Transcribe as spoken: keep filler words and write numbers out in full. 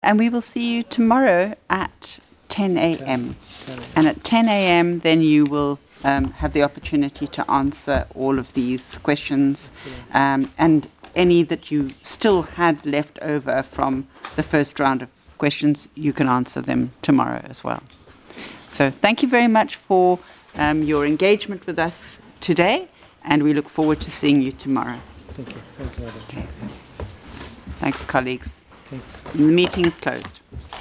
And we will see you tomorrow at ten a.m. And at ten a.m. then you will um, have the opportunity to answer all of these questions um, and any that you still had left over from the first round of questions, you can answer them tomorrow as well. So thank you very much for um, your engagement with us today, and we look forward to seeing you tomorrow. Thank you. Thank you, Madam Chair. Thanks, colleagues. Thanks. The meeting is closed.